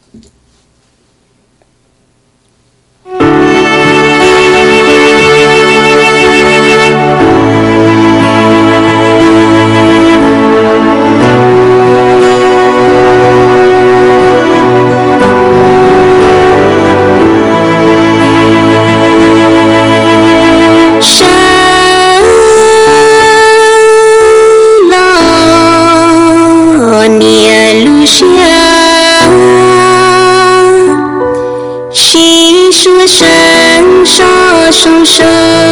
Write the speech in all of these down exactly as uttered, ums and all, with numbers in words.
双手，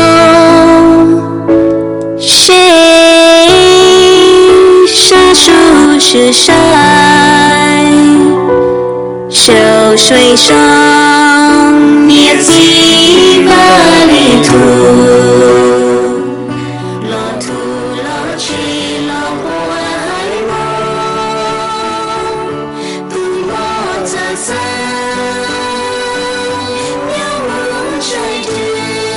谁杀树是谁？秀水上灭几把泥土，落土落去落火海梦，不莫再散，鸟梦吹去。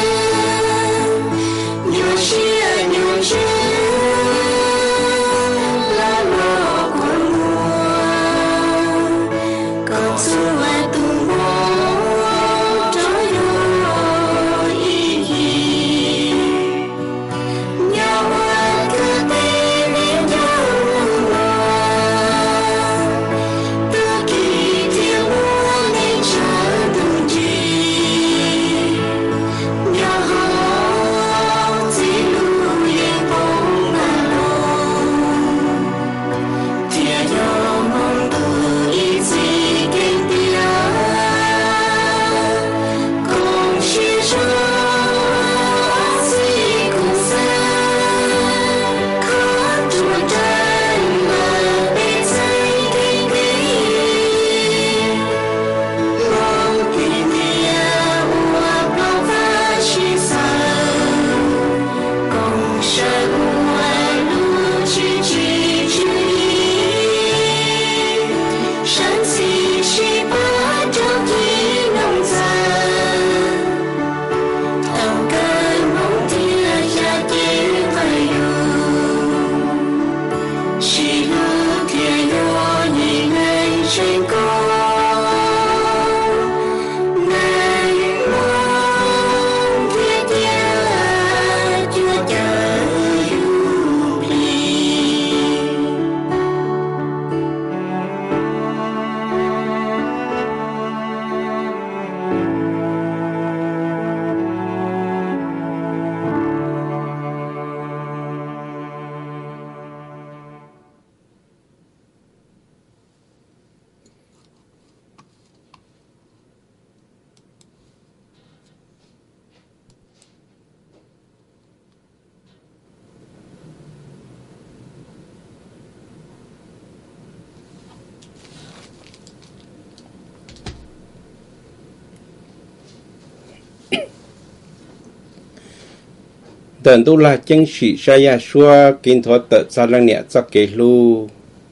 tận tu là chân sĩ saya xua kinh thoa tự sa lăng nhẹ cho kế lu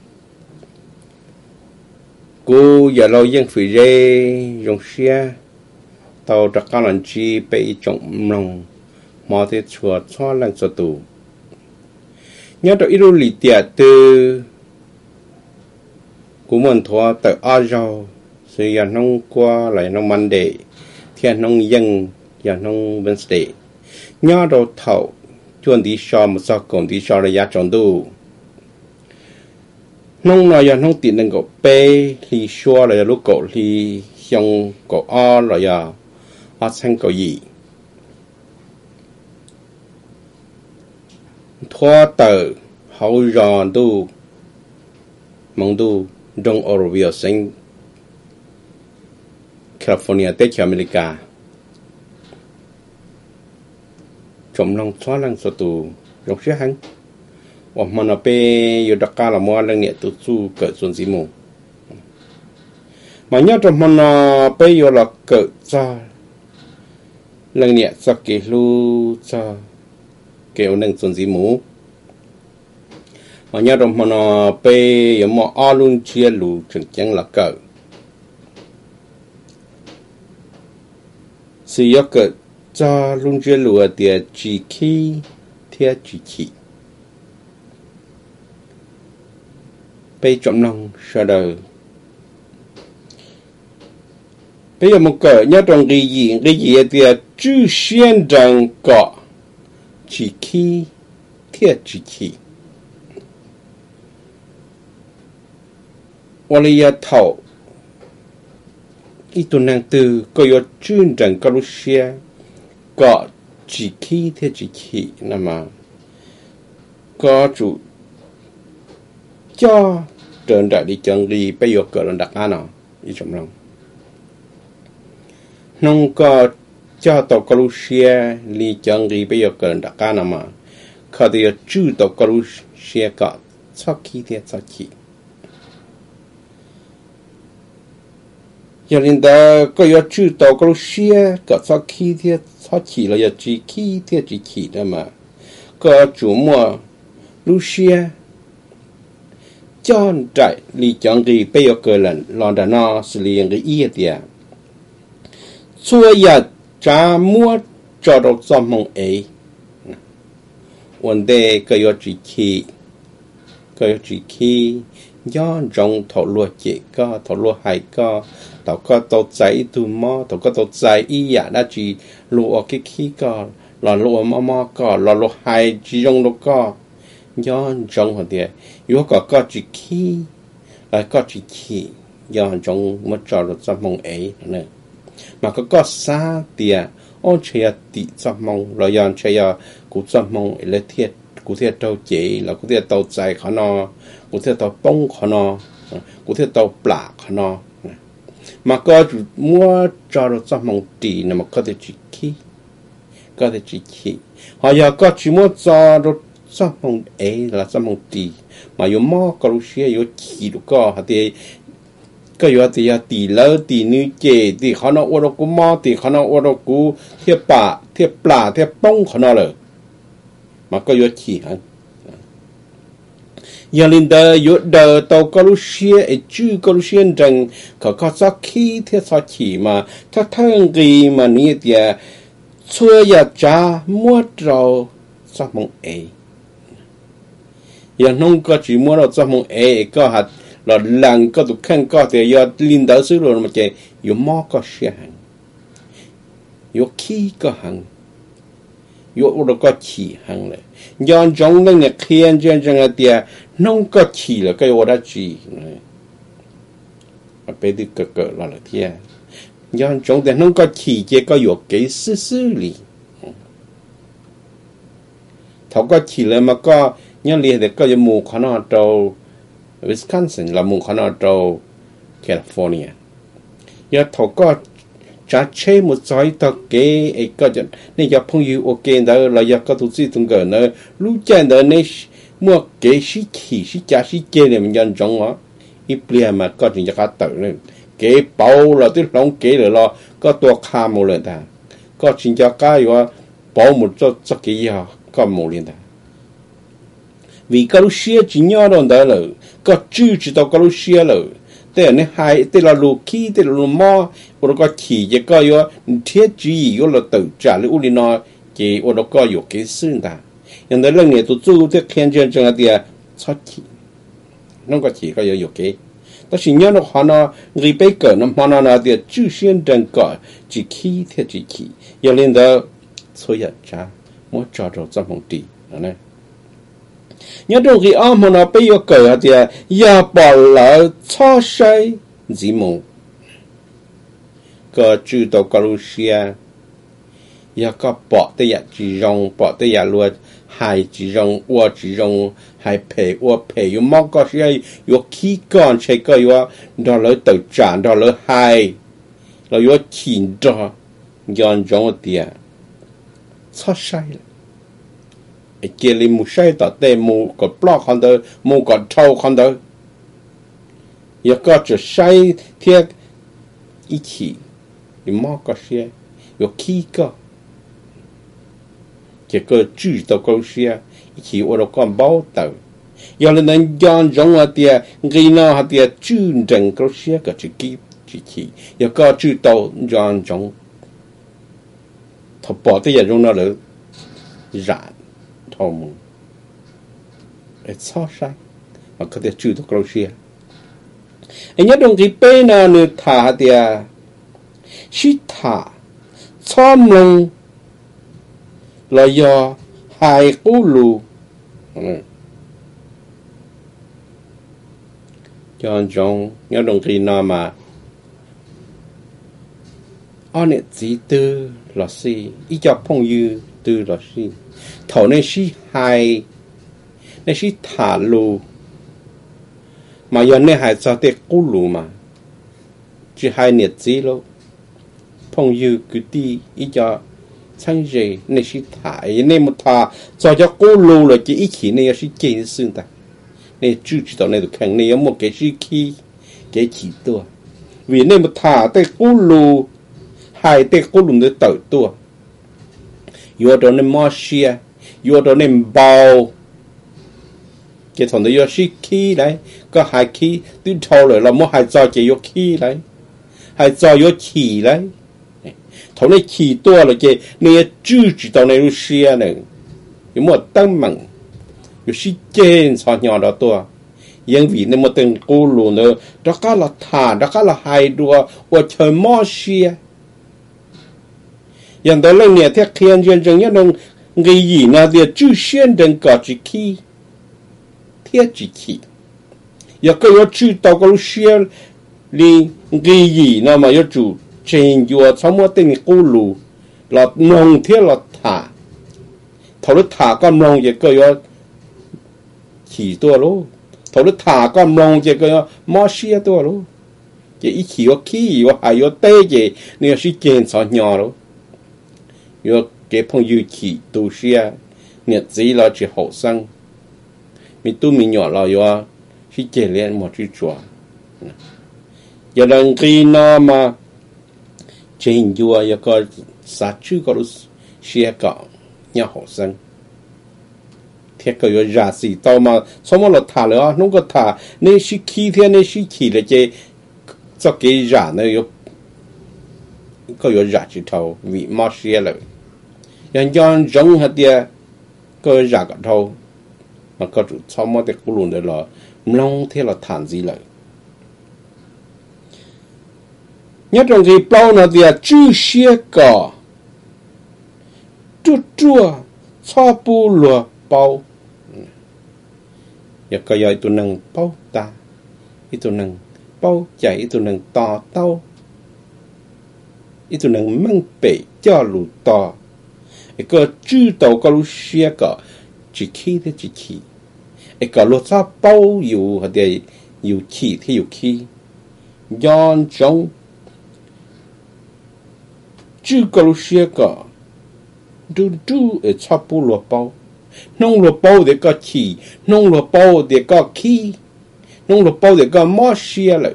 cô giờ lâu dân phỉ rê dùng xe tàu đặc cao lần chi bị trọng lòng mò thế chùa cho lần cho tù nhớ được ít lì tiệt từ của mình thoa tự ao rau sự giờ nông qua lại nông man đệ thiên nông dân giờ nông Wednesday nhớ đồ thầu chuẩn đi so một số công ty so là giá trọng đủ nông nói giờ nông tiền năng có bê thì xua là lúc cổ thì xong cổ o là giờ ở sang cổ gì thoa tờ hậu giòn đủ mong đủ trong Oroville sinh California Tết America chồng lòng xóa lăng số tù rộng xế hắn hoặc mà nó bê yêu đặc ca là mua lăng nhẹ tụ su cỡ xuân dĩ mù mà nhớ trong mà nó bê yêu là cỡ cho lăng nhẹ cho kì lưu cho kêu nâng xuân dĩ mù mà nhớ trong mà nó bê yêu mà o luôn chia lù chẳng chẳng là cỡ sự yếu cỡ cho luôn chia lùa tiệt chỉ khi thiết chỉ chỉ bây trong lòng sau đời bây giờ một cỡ nhớ trong cái gì cái gì thì chữ xuyên rằng có chỉ khi thiết chỉ khi我哋一頭呢度能từ có有專人嗰度寫個自己的自己，那麼個主cho trên đại đi chân đi bây giờ cỡ lần đặt ăn nào ý chấm lòng nông có cho tàu cá lu xe đi chân đi bây giờ cỡ lần đặt ăn nào mà khi thì chú tàu cá lu xe có sau khi thì sau khi giờ nên ta có yêu chú tàu cá lu xe có sau khi thì sau khi là giờ chỉ khi thì chỉ khi đó mà có chủ mua lu xe cho trại lý chọn cái bây giờ cơ lần lo đã nó xử lý cái ý tiệt xua ya trả mua cho được some mong ấy vấn đề cái yêu chỉ khi cái yêu chỉ khi do trong thổ lúa chỉ có thổ lúa hay có tàu có tàu cháy tu mò tàu có tàu cháy ý ya đã chỉ lúa cái khi có là lúa mò mò có là lúa hay chỉ trong đó có do trong họ thì yếu có có chỉ khi là có chỉ khi do trong mất cho được some mong ấy nữa mà có có xa thì ôn chơi tỷ some mong rồi do chơi cũng some mong là thiệt cũng thiệt tàu chế là cũng thiệt tàu chạy khó nó cũng thiệt tàu bông khó nó cũng thiệt tàu bạc khó nó mà có mua cho được some mong tỷ là mà có thể chỉ khi có thể chỉ khi họ giờ có chỉ mua cho được some mong ấy là some mong tỷ mà yếu mò có lúc xưa yếu chỉ được có thì cái yếu thì tỷ lỡ tỷ nữ chế thì họ nó ô đâu cũng mò thì họ nó ô đâu cũng thiệp bả thiệp bả thiệp bông họ nó rồi mà có yếu chỉ hả giờ linh đời yếu đời tàu có lúc xưa ấy chứ có lúc xưa rằng có có sao khi thiệp sao chỉ màถ้าทั้งgì mà như thì xưa giờ cha mua rồi sao mong ấy giờ nông có chỉ mua được some mong ấy có hạt là làng có tụ khăn có thì giờ linh đạo xứ rồi mà chơi yếu mò có xe hàng yếu khí có hàng yếu đâu có chỉ hàng này giờ trong những cái khiên trên trên cái tiệt nông có chỉ là cái ô đã chỉ này à bây giờ cái cái là là thiệt giờ trong cái nông có chỉ chỉ có yếu cái xử xử lý thầu có chỉ là mà có nhớ liền thì có những mù khả năng trong Wisconsin là mù khả năng trong California giờ thầu có trả chế một số tờ kế ấy có chuyện nên giờ phong yêu ok đó là giờ có tổ chức tung cái nữa lúc trên đó nên mua kế sĩ khí sĩ trả sĩ chế này mình nhận trong đó ít bia mà có chuyện cho cả tự nên kế bảo là tức lòng kế rồi lo có tua kha một lần ta có chuyện cho cái gì bảo một cho cho cái gì có một lần ta vì cái lúc xưa chỉ nhớ đâu đó là có chữ chỉ tao cái lúc xưa là thế nên hai thế là lù khí thế là lù mò rồi có chỉ chỉ có yo thiết chỉ yo là tự trả lại uli nó chỉ rồi có yo cái sự ta nhưng đó là người tôi chú thế khen chân chân thì sao chỉ nó có chỉ có yo yo cái đó chỉ nhớ nó họ nó người bây giờ nó họ nó là thì chữ xuyên chân có chỉ khí thiết chỉ khí giờ lên đó số giờ trả mỗi trò rồi trong phòng tỷ này nhớ trong khi ông nó bây giờ cởi thì giờ bỏ lỡ cho say gì mù có chữ tàu cá lu xia giờ có bỏ tới giờ chỉ rong bỏ tới giờ luôn hai chỉ rong qua chỉ rong hai phe qua phe yêu mong có xia yêu khí con chơi có yêu đó lỡ tự trả đó lỡ hai là yêu chín đó dọn dọn tiền cho say kia li mu sai ta te mu có block con đó mu có thâu con đó giờ có chỉ sai thiệt ý chí thì mò có xe có khí có chỉ có chữ tao có xe ý chí ở đó con bao tờ giờ là nên dọn dọn ở tiệt cái nào hạt tiệt chữ trần có xe có chữ kỹ chữ khí giờ có chữ tao dọn dọn thọ bỏ tới giờ trong đó là rạn thòng để so sánh mà có thể chữ được câu chuyện anh nhớ đồng chí p nào nữa thả thì sĩ thả xóm lông là do hai cú lù cho trong nhớ đồng kỳ nào mà anh ấy chỉ tư là gì ý cho phong như tư là gì thầu nên sĩ hai nên sĩ thả lù mà giờ nên hai cho tết cú lù mà chỉ hai nhiệt gì đâu phong như cứ đi ý cho sang gì nên sĩ thả nên một thà cho cho cú lù là chỉ ý chỉ nên sĩ kiến xương ta nên chú chỉ tao nên được khẳng nên một cái sĩ khí cái chỉ tua vì nên một thà tết cú lù hai tết cú lù để tự tua yo đó nên mua xe yo đó nên bao cái thằng đó yo sĩ khí đấy có hai khí tôi thâu rồi là mua hai cho cái yo khí đấy hai cho yo chỉ đấy thằng này chỉ tua là cái nên chú chỉ tao nên xe này cái mua tăng mạnh yo sĩ trên sao nhỏ đó tua nhưng vì nên một tên cú lù nữa đó cả là thà đó cả là hai đua và chơi mua xe hiện tại lên nhà thiết hiện dân dân nhất đồng cái gì nào thì chú xuyên đừng có chỉ khi thiết chỉ khi giờ cái yo chú tao có xuyên đi cái gì nào mà yo chủ trên yo sau mỗi tên cú lù là nông thiết là thả thầu nó thả con nông vậy cái yo chỉ tua luôn thầu nó thả con nông vậy cái yo mua xe tua luôn cái ý chỉ yo khi yo hay yo tê vậy nên là trên sao nhỏ luôn yo cái phong yêu chỉ tu sĩ nhật gì là chỉ hậu sinh mình tu mình nhỏ là yo chỉ chế lên một chút chùa giờ đang khi nó mà trên chùa yo có sát chữ có lúc xe cả nhà hậu sinh thế cái yo ra gì tao mà sao mà nó thả nữa nó có thả nên chỉ khí thế nên chỉ khí là cái cho cái ra nó yo có yo ra chỉ thâu vì mà xe là nhân dân giống hết địa cơ giả cả thâu mà có chủ sau mỗi cái cú lùn đấy là long thế là thản gì lại nhất trong cái bao nó địa chữ xe cả chua chua cho bu lùa bao giờ cái giờ tụi nâng bao ta ít tụi nâng bao chạy ít tụi nâng to tao ít tụi nâng mang bể cho lù to cái chữ tàu có lúc xe cả chỉ khí thế chỉ khí cái lúc sao bao yêu hay là yêu khí thì yêu khí nhân trong chữ có lúc xe cả du du ở sao bu lúa bao nông lúa bao để có khí nông lúa bao để có khí nông lúa bao để có mót xe lại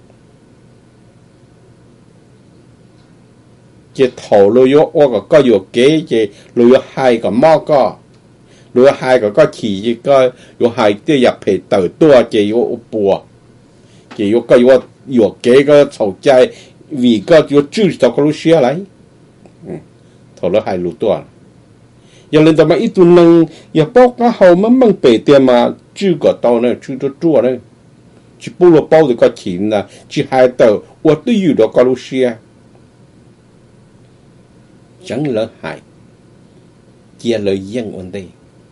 cái thầu lúa yo ở cái có kế cái lúa hai cái mỏ có lúa hai cái có chỉ cái có lúa hai cái nhập phải đầu tua cái yo bùa cái yo cái yo yo kế cái thầu trái vì cái yo chữ tao có lúa xe lại thầu lúa hai lúa tua giờ lên tao mà ít tuần năng giờ bóc cái hậu mà mang bể tiền mà chữ cái tao này chữ cho chua này chỉ bù lúa bao thì có chỉ là chỉ hai tàu我对有的个路线chẳng lỡ hại chia lời dân vấn đề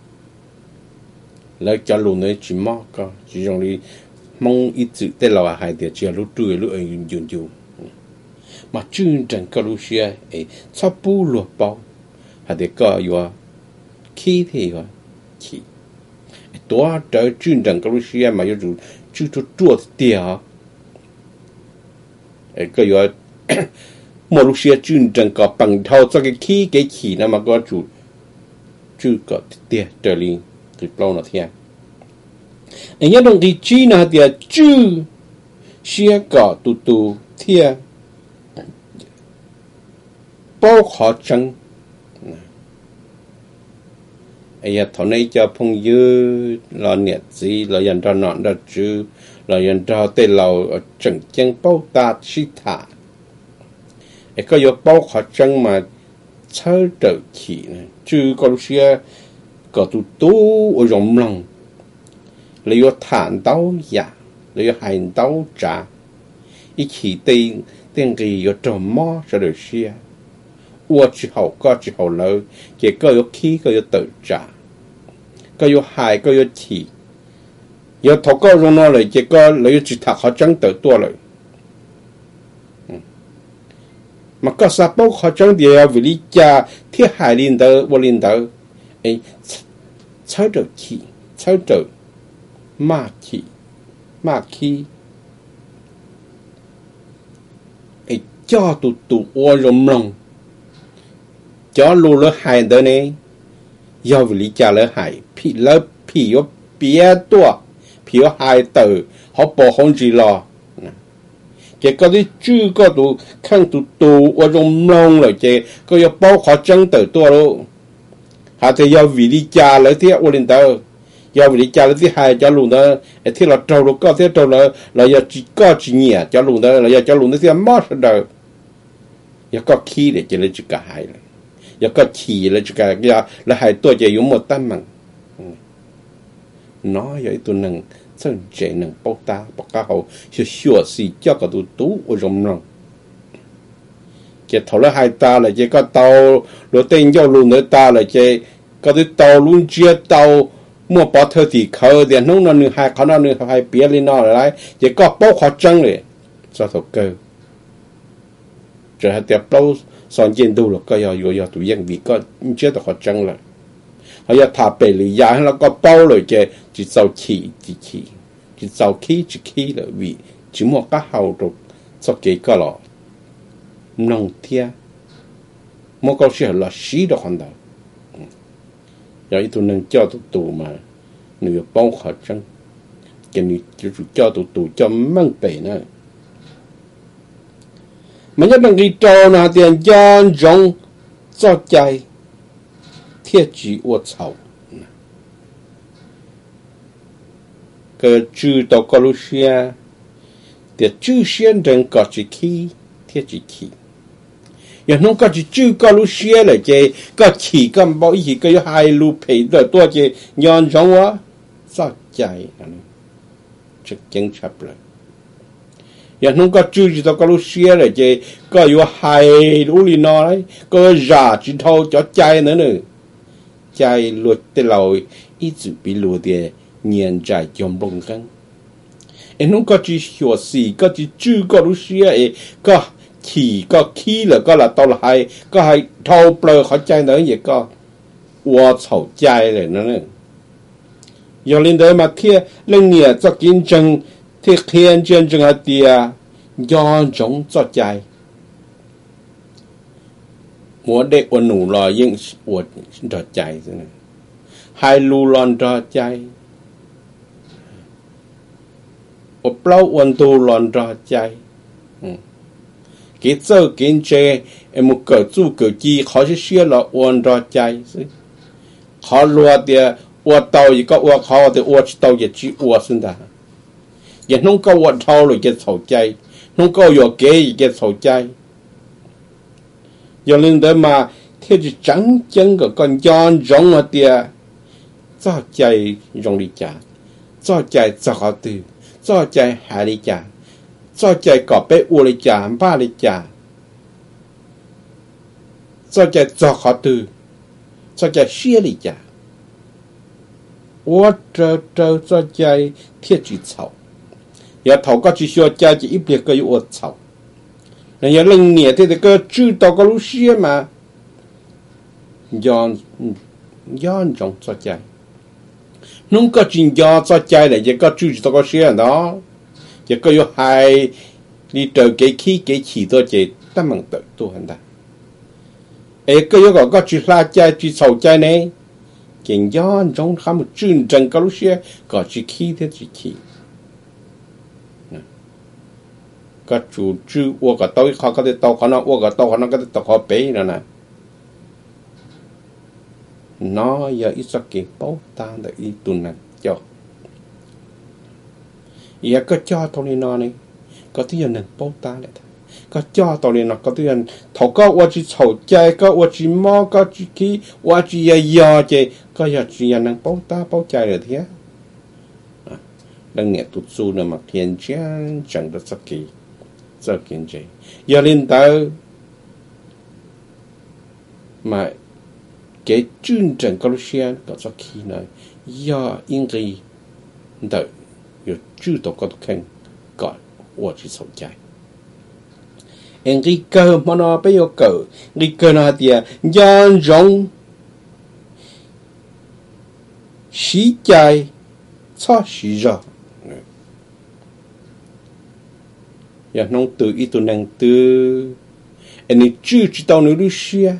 lời cho lũ nơi chỉ mò có chỉ dùng đi mong ít sự tê lò hại để chia lũ trừ lũ ấy dùng dùng mà chương trình cái lũ xe ấy sắp bù lúa bao hay để có yo khí thì yo khíตัวเจอchương trình cái lũ xe mà yo dùng chú chú chuột tiệt ấy cái yo một lúc xưa chương trình có bằng thâu cho cái khí cái khí nó mà có chủ chú có tiệt trở lên từ lâu nó thiệt ấy nhớ đồng thì chi nó tiệt chú xưa có tụ tụ thiệt bao khó chăng ấy giờ thằng này cho phong dư là nhiệt gì là dành cho nọn đó chứ là dành cho tê lầu ở trận chân bao ta chi thả ấy có yếu bao khó chăng mà chơi trở khí này chứ có lúc xưa có tụ tụ ở trong lòng lấy yếu thản đau giả lấy yếu hành đau trả ý khí tây tiếng gì ở trong mò cho được xia ua chỉ hậu có chỉ hậu lỡ chỉ có yếu khí có yếu tự trả có yếu hại có yếu chỉ yếu thọ có trong nó lại chỉ có lấy chỉ thật họ chẳng tự tua lại mà có sao bốc họ chẳng đi vì lý cha thiết hại linh tử vô linh tử ấy cháu được chỉ cháu được mà chỉ mà khi ấy cho tụ tụ ô rộng lòng cho lù lỡ hại đó này do vì lý cha lỡ hại phi lỡ phi yếu bia tua phi yếu hại tử họ bỏ không gì lo cái có đi chưa có tụ khăn tụ tụ ở trong lòng rồi chứ có yếu bao khó chân tử tua luôn họ thì do vì lý cha lỡ thiết ô lên tờ do vì lý cha lỡ thiết hại cho lù đó thiết là trâu lúc có thiết trâu là là do chỉ có chỉ nhẹ cho lù đó là do cho lù nó thiết mất rồi do có khí để chỉ lấy chỉ cả hai rồi do có chỉ lấy chỉ cả cái là haiตัวจะอยู่หมดตั้มมันnó vậy tụi nằng sơn chế nằng bao ta bao cá hậu sửa sửa xì cho cả tụi tú ở trong lòng cái thầu là hai ta là chỉ có tàu rồi tên giao luôn nữa ta là chỉ có cái tàu luôn chia tàu mua bỏ thơ thì khờ thì nó nó nửa hai khó nó nửa hai bía lên nó lại chỉ có bao khó trăng này cho thầu cơ trở thành tiệp bao son chiến đấu là có yêu yêu yêu tụi dân vì có chưa được khó trăng là họ yêu thả bể lý giá nó có bao rồi chứ chỉ giàu khí chỉ khí chỉ giàu khí chỉ khí là vì chỉ một cái hậu rồi cho cái cái là nông thia một câu chuyện là xí được hoàn toàn rồi tụi nâng cho tụi tụ mà nửa bao khó trăng cái này chỉ cho tụi tụ cho mang bể nữa mà nhất là cái trò nào tiền cho rong cho chạy thiết chỉ ô chậu cái chữ tàu có lúc xia thì chữ xuyên đừng có chỉ khí thiết chỉ khí giờ nó có chỉ chữ có lúc xia là chứ có chỉ có bao gì có hai lu phê rồi tôi chứ nhon rong á cho chạy chắc chắn chấp rồi giờ nó có chữ gì tàu có lúc xia là chứ có yêu hai lu li nó đấy có giả chỉ thâu cho chạy nữa nữa chạy luật tới lối ít chữ bị lùa đi nhiên chạy trong bông căng em nó có chỉ hiểu gì có chỉ chữ có lúc xia ấy có chỉ có khí là có là tao là hai có hai thâu bờ họ chạy nữa vậy có hoa草chạy này nữa giờ lên đấy mà kia lên nhà cho kinh doanh thì hiện chiến tranh ở địa do giống cho chạy我的我努了应我着ใจ真的还路乱着ใจ我不老温度乱着ใจ嗯给这给这em một cái chủ cái gì họ sẽ xia là ôn ra chạy họ lùa thì ôn tàu gì có ôn họ thì ôn tàu gì chỉ ôn sinh ra giờ không có ôn tàu rồi cái sầu chạy không có ôn cái cái sầu chạy giờ lên đó mà theo chỉ trắng chân của con John giống ở địa cho chạy dùng đi trả cho chạy cho họ từ cho chạy hai đi trả cho chạy có bé u đi trả ba đi trả cho chạy cho họ từ cho chạy xia đi trả我这这这chạy thiết chỉ草giờ thầu có chỉ cho chạy chỉ ít biệt cái u草人家零年的这个知道个路线嘛，养养种作家，侬个真养作家嘞，一个知道个线喏，一个要害你做给起给起多些，得问得多很大。一个要个个知拉家知草家呢，见养种他们真正个路线，个知起的知起。ก็จูจื้อวัวกับโต้เขาก็ได้โตเขาเนาะวัวกับโตเขาเนาะก็ได้โตเขาเป๊ะนั่นน่ะน้อยอย่าอิสกิโป๊ตาแต่อีตุนนั่นเจ้าอย่าก็จ่อตรงนี้นอนนี่ก็ที่ยันนั่นโป๊ตาเลยก็จ่อตรงนี้นอนก็ที่ยันเขาก็ว่าจีเฉาใจก็ว่าจีมอก็จีขี้ว่าจียายอใจก็อย่าจียันนั่งโป๊ตาโป๊ใจเลยเถอะดังเนี่ยตุดซูเนี่ยมาเพียนเจ้าจังดัสกี cho kiến chế giờ lên tới mà cái chương trình câu chuyện có cho khi này giờ应该的有诸多个看个我去手在。应该个么那不要个，你个那点人容时在差时着，也弄到一度能到，你只知道你的事，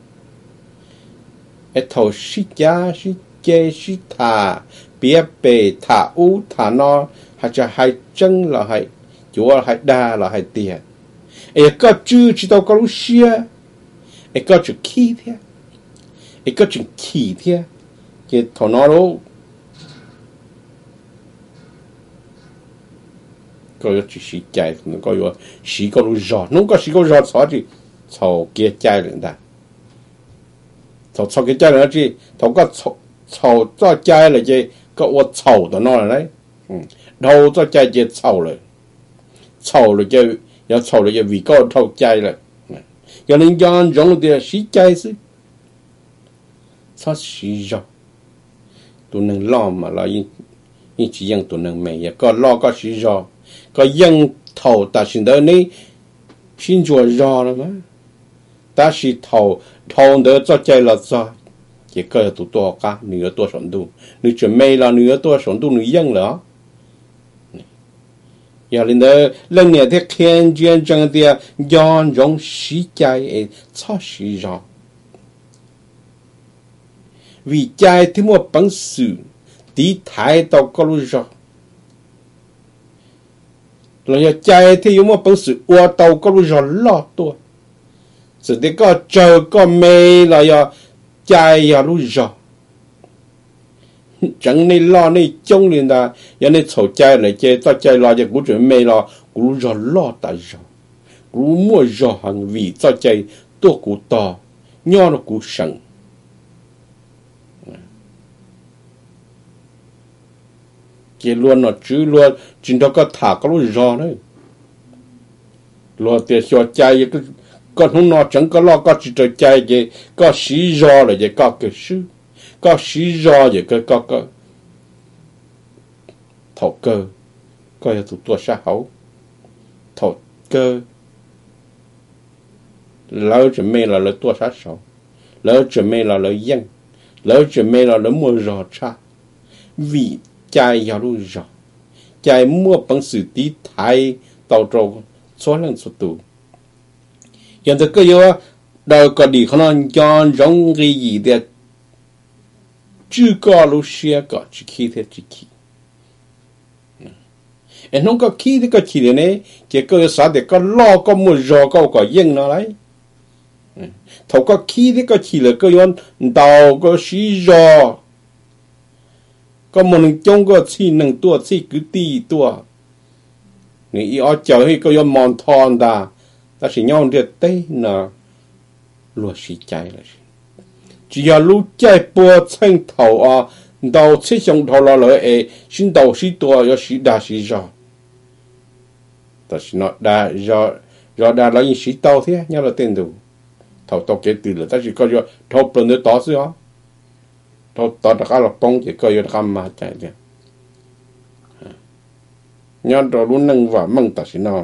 一头时家是这是他，别被他乌他那，还จะ还真了还，主要还大了还点。一个只知道个路线，一个就起的，一个就起的，给头脑咯，个要就是ใจมันก็อยู่สีก็รู้รอนุ่งก็สีก็รอสอจีชาวเกียใจเลยนะชาวชาวเกียใจเลยจีเขาก็ชาวชาวจ้าใจเลยจีก็ว่าชาวตัวน้อยเลยอืมเราจ้าใจจีชาวเลยชาวเลยจี要吵了就为高头ใจ了，要人家用的是ใจ是，他是着，都能拉嘛啦，因因只样都能没呀，个拉个是着，个样头但是的你，心就热了嘛，但是头头的做ใจ了做，一个都多个，你要多程度，你准备了，你要多程度，你样了。要领的人呢，他看见这样的养容世界的超市上，为家的么本事，地抬到高路上，人家家的有么本事，我到高路上老多，是这个这个没了要家要路上。chẳng nên lo nên chống lên đó, giờ nên sầu trái này chơi tao chơi lo cho cũng chuẩn mê lo, cũng rồi lo tại rồi, cũng mua rồi hàng vì tao chơi tôi cũng to, nhỏ nó cũng sẵn, cái luôn nó chứ luôn, chính đó có thả có lúc rồi đấy, lo tiền cho chơi cái con không nó chẳng có lo có chỉ cho chơi cái có xí rồi là cái có cái sự. Có xí rõ vậy cái có có thầu cơ có là tụi tôi xã hậu thầu cơ lỡ chuẩn mê là lỡ tôi xã sầu lỡ chuẩn mê là lỡ dân lỡ chuẩn mê là lỡ mua rõ cha vì chạy vào luôn rõ chạy mua bằng sự tí thái tàu trâu số lần số tù hiện tại cái yêu đời có đi khả năng cho giống cái gì để chưa có lúc xưa có chỉ khi thế chỉ khi, em không có khi thì có khi này, cái cơ sở để có lo có mua rò có có yên nó đấy, thầu có khi thì có khi là cơ yon đào có xí rò, có một người trong có chỉ nâng tua chỉ cứ tì tua, người ở chờ hay có yon mòn thon đà, ta chỉ nhau được tây nè, lúa xí trái là chỉ là lúc chạy bò chân头啊，到车上头了了诶，先到许多要许大许少，但是那大要要大了因许到些，伢了点头，头到给对了，但是个要头不能打死啊，头打得下了东就个要干嘛在的，伢到路能话梦但是那，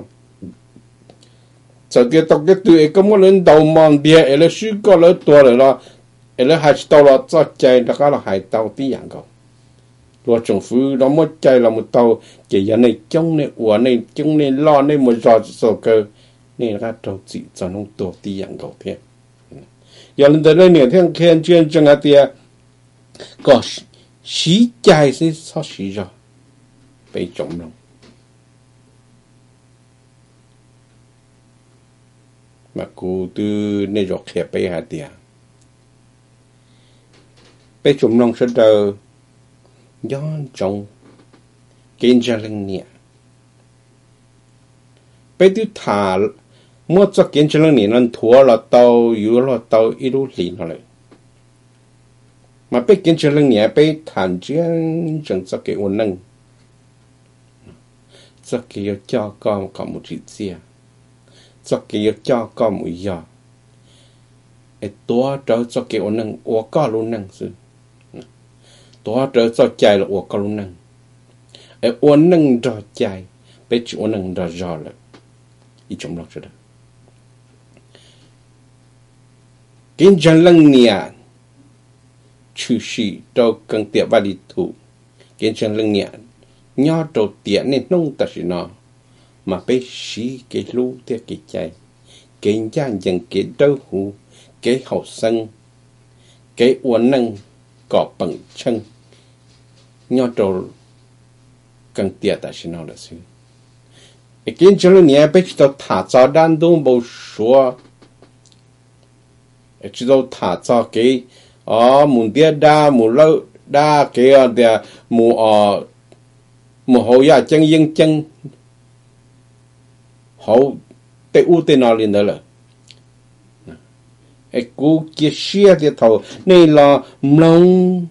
这个到个对个么人到忙别，诶了许个了多了啦。là hai tàu là cho chạy đó là hai tàu tí dạng cầu, rồi政府nó mới chạy là một tàu cái giờ này trong này của này trong này lo này một giọt sầu cơ này là tàu chỉ cho nó tổ tí dạng cầu thế, giờ lên tới đây nè theo khen chuyên trong cái tia có xí chạy sẽ sao xí rồi, bị trộm lòng, mà cô từ này rồi khép bị hai tia. Bây chúng nông sẽ đờ do trong kinh gia lưng nhẹ bây tôi thả mua cho kinh gia lưng nhẹ nên thua là tàu yếu là tàu ít lúc lì nó lại mà bây kinh gia lưng nhẹ bây thản chiến chẳng cho cái ổn nâng cho cái cho con có một chuyện gì cho cái cho có mũi giò ấy tua trở cho cái ổn năng ủa có luôn năng sư tua trở cho chạy là ủa có luôn năng ấy ổn năng rõ chạy bây giờ ổn năng rõ rõ là ý trong lòng rồi đó kiến chân lăng nhà chữ sĩ đâu cần tiệm ba đi thủ kiến chân lăng nhà nhỏ đầu tiệm nên nông ta chỉ nó mà bây sĩ cái lú theo cái chạy cái gian dần cái đâu hú cái hậu sân cái uốn năng cọ bằng chân nhỏ đầu cần tiệm ta chỉ nó là gì cái kiến chân lăng nhà bây giờ thả cho đàn đông bầu xua chỉ đâu thả cho cái ở muốn địa đa muốn lâu đa cái ở địa muốn ở muốn hậu ya chân yên chân hậu tây u tây nào liền đó là cái cú kia xia thì thầu này là mông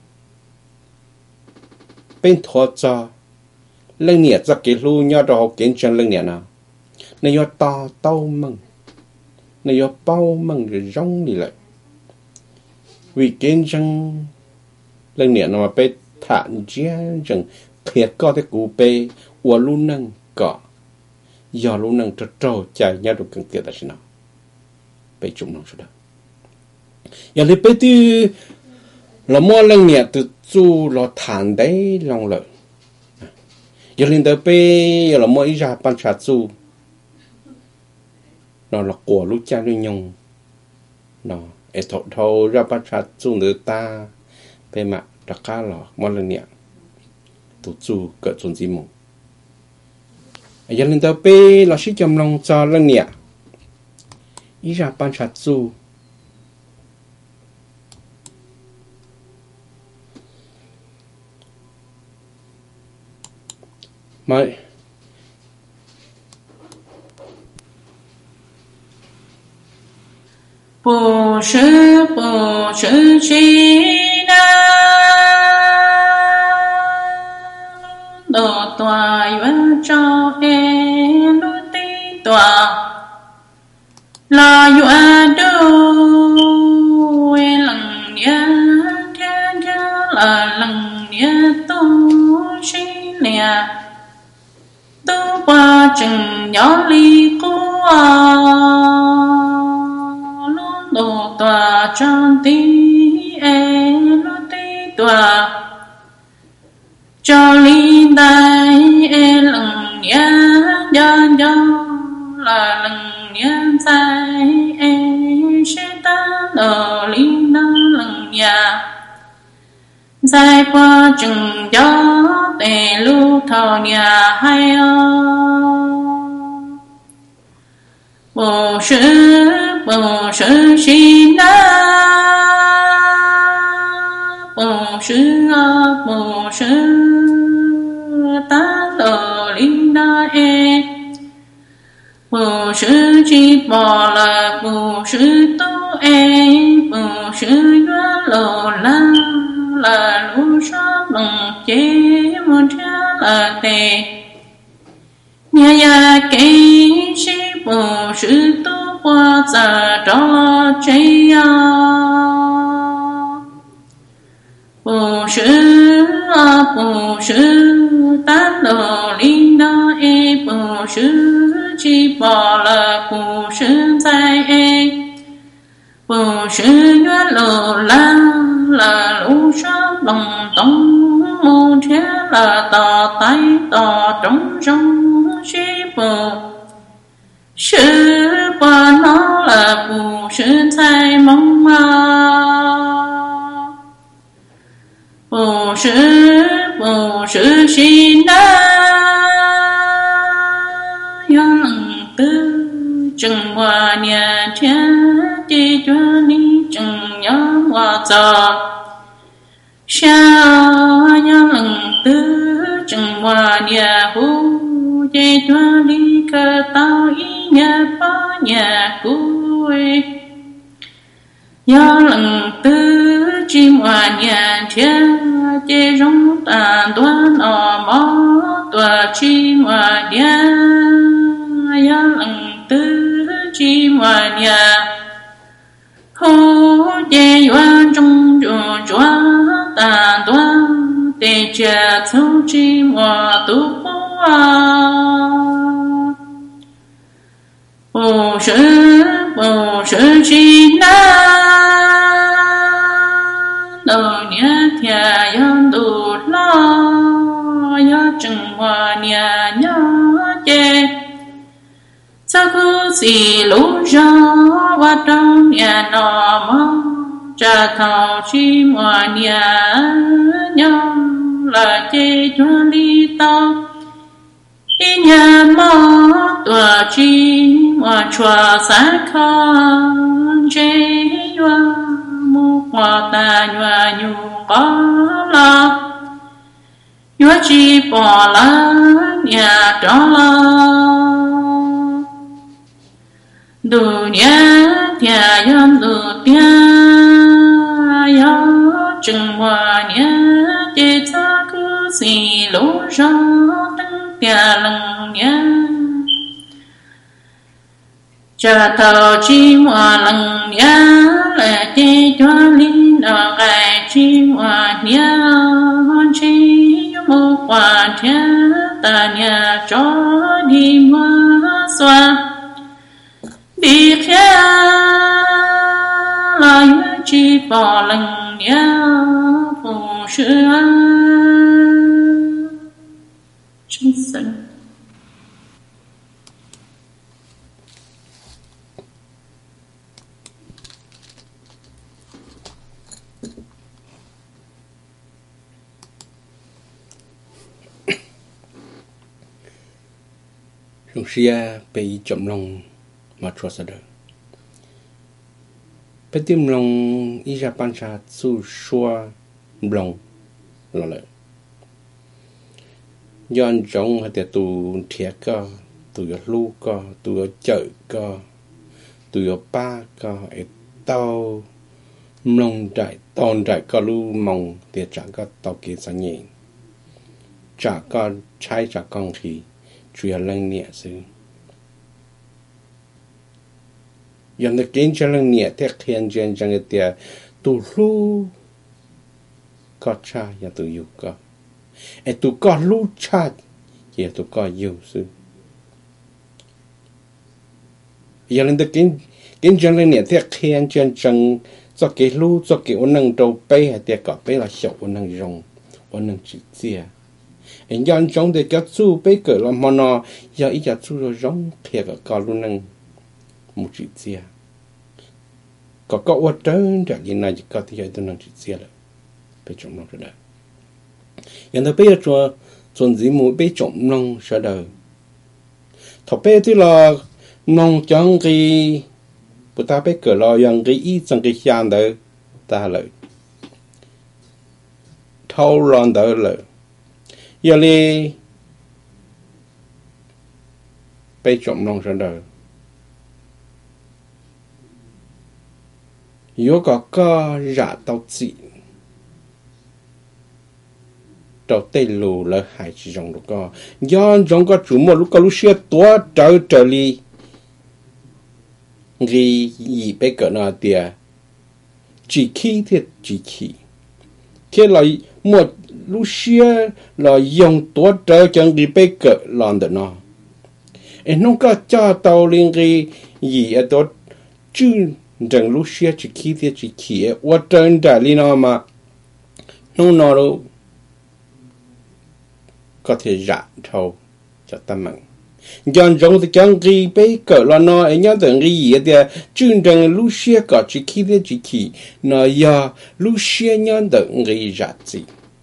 bên thọ cho lần nhẹ cho cái lu nhau đó học kiến chân lần nhẹ nào này yo to tao mừng này yo bao mừng rồi rong đi lại vì kiến chân lần nhẹ nó mà被thản gian rằng thiệt có thể cụ bê của luôn năng có do luôn năng cho trâu chạy nhau được cần tiết là gì nào bê chúng nó sẽ đó giờ thì bê tư là mua lần nhẹ từ chú là thản đấy lòng lợi giờ lên tới bê giờ là mua ít ra ban trà chú nó là của lúc cha nuôi nhung nó ấy thọ thâu ra ban trà chú nữa ta bê mà đặc cá lò mua lần nhẹ tụ chú cỡ chuẩn gì mù giờ lên tới bê là sĩ chăm lòng cho lần nhẹ ý ra ban trà chú mà bố sư bố sư chi na đồ tòa yuan cho em lu ti tòa la yuan du e lăng nia thiên thiên là lăng nia tu chi nia tu qua chừng nhỏ ly cua luôn đồ tòa trong tí e lu ti tòa cho linh đại e lăng nia nhân nhân là lăng nia sai e sẽ ta ở linh năng lăng nia dài qua chừng gió tề lưu thọ nhà hay ơ bồ sư bồ sư xin na bồ sư ơ bồ sư ta lờ linh na e bồ sư chỉ bỏ là bồ sư tu e bồ sư doa lờ la là lũ sót lòng chế một cha là tề nhà nhà cây sĩ bồ sư tu qua giờ đó chế à bồ sư à bồ sư tát đồ linh đó e bồ sư chỉ bỏ là bồ sư在e bồ sư doa lờ la là lũ sót lòng tông mô thế là tỏ tay tỏ trong trong sĩ bồ sư qua nó là bồ sư thay mong mà bồ sư bồ sư xin đá yon lăng tư chừng hòa nhà thiên đi cho ni chừng nhớ hòa giờ sao nhớ lần tư chừng hòa nhà hú dây cho đi cơ tao ý nhà phó nhà cuối nhớ lần tư chim hòa nhà thiên chê rong tàn đoán ở mó tòa chim hòa nhà nhớ lần tư chi hòa nhà khô chế yuan trong chùa chúa tà toa tê cha thâu chi hòa tu hoa bồ sư bồ sư chi na đầu nhé thia yon tu lo ya chừng hòa nhà nhớ chê sa khu xì lũ gió qua trong nhà nọ mong trà thảo chi hòa nhà nhớ là chê cho ly tao ý nhà mong tòa chi hòa chùa xa khăn chê yoa mô hòa ta nhòa nhu có lo nhua chi bỏ lá nhà trọ lo đủ nhá thia yom đủ tia yo chừng hòa nhá chế cha cứ xì lũ gió tăng tia lăng nhá cha thầu chi hòa lăng nhá là chế cho linh đỏ gai chi hòa nhá chi mô hòa thia ta nhà cho đi mưa xoa đi khé lời chi bỏ lăng nhớ phù sư chúng sinh chúng xia bị chậm lòng mà chua sa đời bên tim lòng ý ra ban sa su xua lòng là lợi yon trong hay là tu thiệt co tu ở lu co tu ở chợ co tu ở ba co ở tàu lòng đại tòn đại co lu mong để trả co tàu kia sang nhẹ trả co trái trả con thì chuyện lần nhẹ xứ yam the kin chalang nia te khian jen jang te tu lu ka cha ya tu yu ka e tu ka lu cha ya tu ka yu su yam the kin kin chalang nia te khian jen jang cho cái lu cho cái ôn năng đầu bay hay te ka bay là shậu ôn năng rong ôn năng chỉ chia anh yan trong để cái chú bay cỡ là mà nó ya ít ya chú rồi rong kia cả cả lu năng một chỉ chia có có vật trơn trả gì này chỉ có thì tôi năng chỉ chia là bây trong lòng rồi đó hiện tại bây giờ cho chuẩn gì mũi bây trong lòng sẽ đời thọ bây thì là nông chẳng cái bữa ta bây cỡ lo yang cái ý chẳng cái hiền đời ta lợi thâu lon đời lợi giờ đi bây trong lòng sẽ đời yếu có có giả tao chỉ đầu tây lù là hai chỉ trong lúc có do trong có chủ một lúc có lúc xưa tua trở trở đi gì gì bây giờ nó tiệt chỉ khi thì chỉ khi thế là một lúc xưa là dùng tua trở chẳng đi bây giờ làm được nó em không có cho tao liên cái gì ở đó chứ rằng lúc xưa chỉ khi thì chỉ khi ở trên đại lý nó mà không nói đâu có thể giả thâu cho tâm mạng dần dần thì chẳng ghi bây cỡ là nó ấy nhớ tưởng cái gì thì chứ rằng lúc xưa có chỉ khi thì chỉ khi nó giờ lúc xưa nhớ tưởng cái giả gì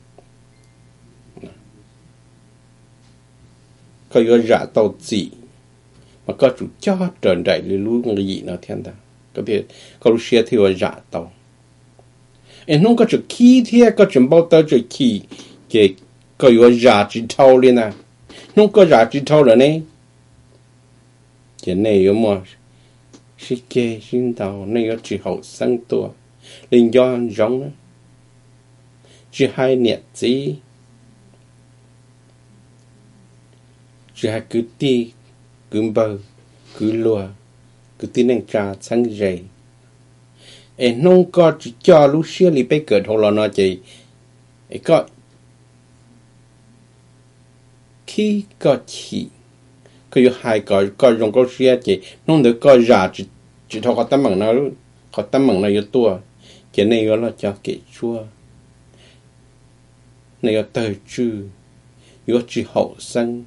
có cái giả tàu gì mà có chủ cho trần đại lý lúc cái gì nó thiên ta có thể có lúc xưa thì ở giả tàu em không có chữ khi thì có chữ bao tờ chữ khi cái có ở giả chỉ thâu lên à không có giả chỉ thâu rồi này cái này có mà sĩ kê sinh tàu này có chỉ hậu sang tua linh do giống chỉ hai nhiệt gì chỉ hai cứ ti cứ bờ cứ lùa cứ tin anh cha sáng dậy em không có chỉ cho lúc xưa li bây cỡ hồ là nó chỉ em có khi có chỉ có yêu hai có có dùng có xưa chỉ không được có giả chỉ chỉ thọ có tấm bằng nó có tấm bằng nó yêu tua cái này gọi là cho kỹ chua này là từ chữ yêu chỉ hậu sinh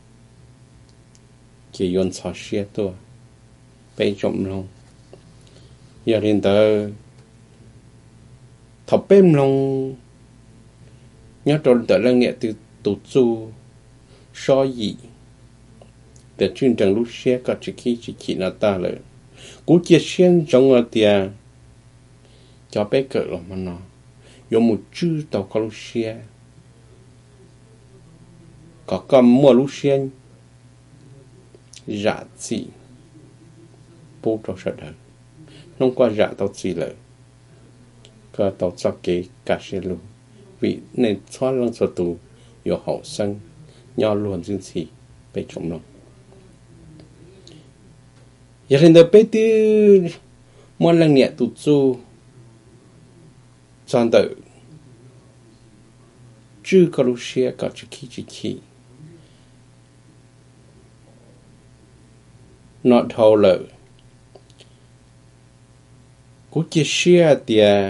chỉ用草写多，被中龙，有人得头被龙，nhớ trốn tới là nghĩa từ tổ chu, so gì, để chuyên trang lúc xe có chỉ khi chỉ chỉ là ta rồi, cú chia xuyên trong ở tiền, cho bé cỡ rồi mà nó, dùng một chữ tàu có lúc xe, có cầm mua lúc xe. Dạ gì bố trò sợ đời không qua dạ tao gì lợi có tao cho kế cả xe luôn vì nên xóa lăng sở tù有好生nhỏ luôn dương gì被chống lòng giờ hiện tại bây tư mỗi lần nhẹ tụt chu chọn tự chứ có lúc xe có chỉ khi chỉ khi not thâu lợ cú chia sẻ tiền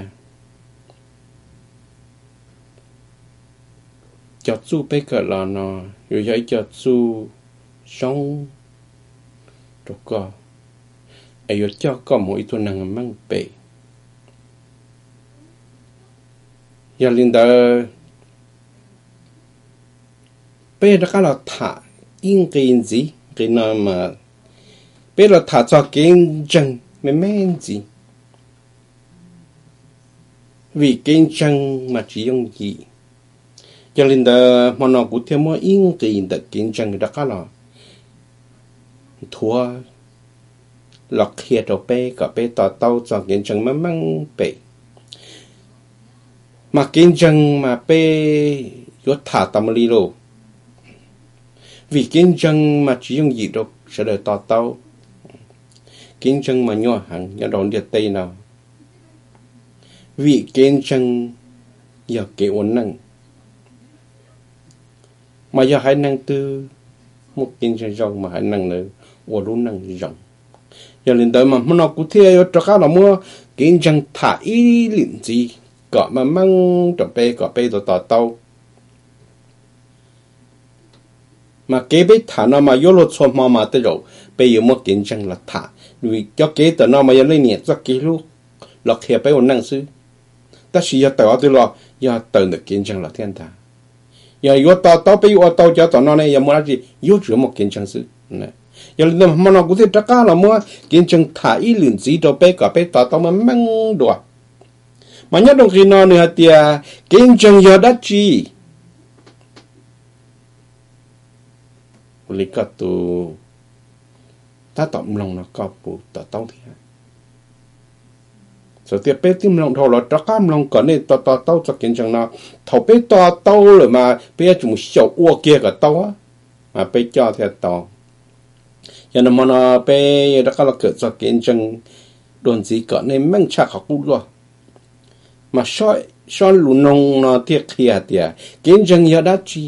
cho chú bé cỡ là nó rồi vậy cho chú sống rồi có ấy rồi cho có mỗi tuần năng mang bể giờ linh đó bé đó cái là thả in cái gì cái nào mà bây giờ thả cho kinh doanh mới men gì vì kinh doanh mà chỉ dùng gì cho nên là mà nó cũng thêm một ít cái đặc kinh doanh đó cả là thua lọt kia cho bé cả bé tao tao cho kinh doanh mà mang bé mà kinh doanh mà bé có thả tâm lý rồi vì kinh doanh mà chỉ dùng gì đâu sẽ đợi tao tao kinh doanh mà nhỏ hẳn nhỏ đón địa tây nào vì kinh doanh giờ cái ổn năng mà giờ hai năng tư một kinh doanh rộng mà hai năng nữa ổn luôn năng rộng giờ lên tới mà nó cũng theo cho các là mua kinh doanh thả ý liền gì có mà mang cho bé có bé rồi tao tao mà cái bé thả nó mà yếu lột xóa mà mà tới rồi bây giờ mua kinh doanh là thả vì cho kế tờ nó mà giờ lên nhiệt cho kế lúc lọt hiệp với ổn năng sư ta chỉ giờ tờ tôi lo giờ tờ được kinh doanh là thiên thà giờ yếu tao tao bây giờ tao cho tờ nó này giờ mua gì yếu chỉ một kinh doanh sư này giờ lên mà nó cũng thấy tất cả là mua kinh doanh thả ý liền gì cho bé cả bé tao tao mà mang đồ mà nhất đồng khi nó nữa thì kinh doanh giờ đã chi lý cả tu ta tóm lòng nó có bộ tao tao thì sau tiếp bé tim lòng thầu là cho cam lòng có nên tao tao tao cho kiến chẳng nào thầu bé tao tao rồi mà bé chúng sầu uo kia cả tao á mà bé cho theo tao cho nên mà nó bé đó là cỡ cho kiến chẳng đồn gì có nên mang chắc học cũ rồi mà soi soi lùn nông nó thiệt kia thiệt kiến chẳng giờ đã chi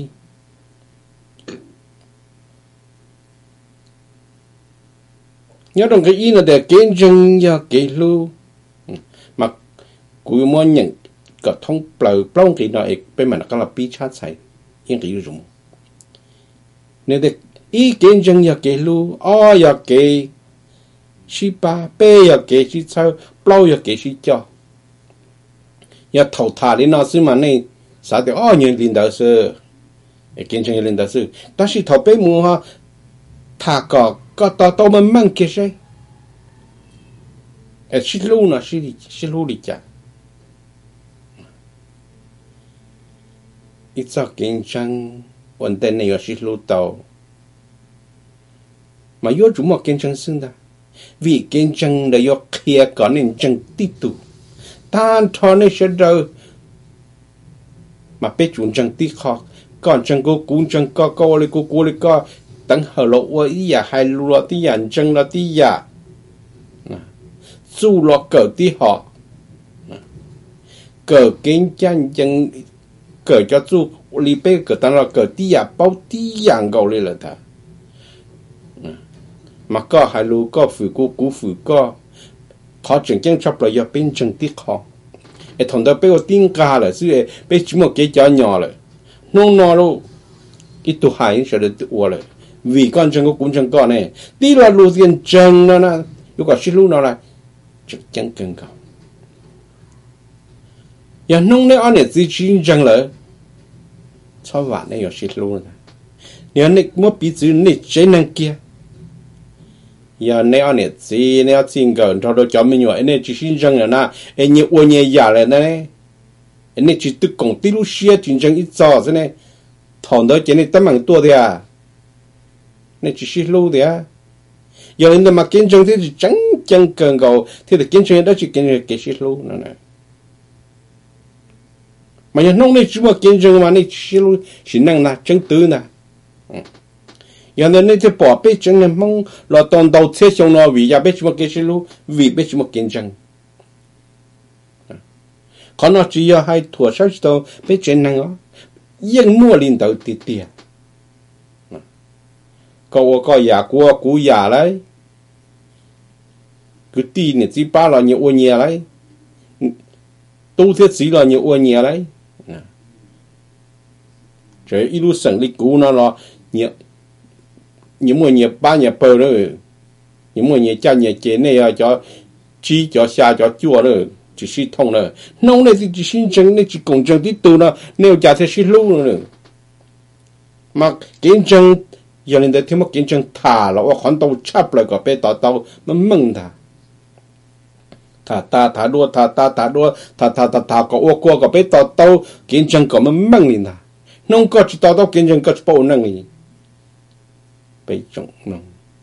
nhớ trong cái ý là để kiến chẳng giờ kỹ lưu mà cúi mua nhận có thông bờ plong thì nó bên mà nó có là bi chát sai yên cái dùng nên để ý kiến chân ya cái lu o ya cái si ba bê ya cái si sao plong ya cái si cho ya thầu thà đi nó xí mà này sao để o nhiều linh đạo sư kiến chân linh đạo sư ta si thầu bê mua ha thà có có tao tao mà mang cái gì ở xí lu nó xí xí lu đi chả ít sao kinh doanh vấn đề này ở xí lu tàu mà yếu chủ một kinh doanh xưng ta vì kinh doanh là yếu kia có nên chân tích tụ tan thọ nên sẽ đâu mà biết chủ chân tích khó còn chân cô cũng chân co co lấy cô cô lấy co tận hở lộ ý ya hai lu là tí ya chân là tí ya chú lo cờ tí họ cờ kiến chân chân cờ cho chú li bê cờ ta là cờ tí à bao tí dạng gạo lên là ta mà có hai lũ có phụ cố cú phụ có họ chẳng chẳng chấp lại bên chân tí họ để thằng đó bây giờ tiếng ca là chứ bây chỉ một cái chó nhỏ rồi nông nó đâu ít tu hai sẽ được tự uo rồi vì con chân có cũng chân con này tí là lũ tiền chân nó nè如果是路那来，就讲更高。要弄的按你自己讲了，超晚的有是路的。你要你莫比子你真能给，要你按你自己你要真个，他都叫没有，你只是讲了那，你我你压了呢，你只对讲对路些真正一早子呢，谈到今天这么多的呀，你只是路的呀。giờ nên mà kiến trương thế thì chẳng chẳng cần cầu thế thì kiến trương đó chỉ kiến cái xí lú nữa này mà nhà nông này chỉ mà kiến trương mà này xí lú chỉ năng là chẳng tư nè giờ nên này thì bỏ bê chẳng là mong là toàn đầu thế xong nó vì giờ bê chỉ mà cái xí lú vì bê chỉ mà kiến trương còn nó chỉ là hai thua sáu đầu bê chẳng năng đó yên mua lên đầu tiệt tiệt có có nhà của của nhà đấy cứ tin này chỉ ba là nhiều ô nhà đấy tu thiết chỉ là nhiều ô nhà đấy rồi ít lúc sinh lý cũ nó là nhiều nhiều mua nhiều ba nhà bờ rồi nhiều mua nhiều cha nhà chế này à cho chi cho xa cho chua rồi chỉ suy thông rồi nông này thì chỉ sinh chân này chỉ công chân tí tu nó nếu trả thế suy lưu rồi mà kiến chân giờ nên để thêm một kiến chân thả là khoản đầu chắp lại có bé tao tao nó mừng thà thà ta thà đua thà ta thà đua thà thà thà thà có ô qua có bé tao tao kiến chân có nó mừng liền thà nông có chỉ tao tao kiến chân có chỉ bao năng gì bé trọng nông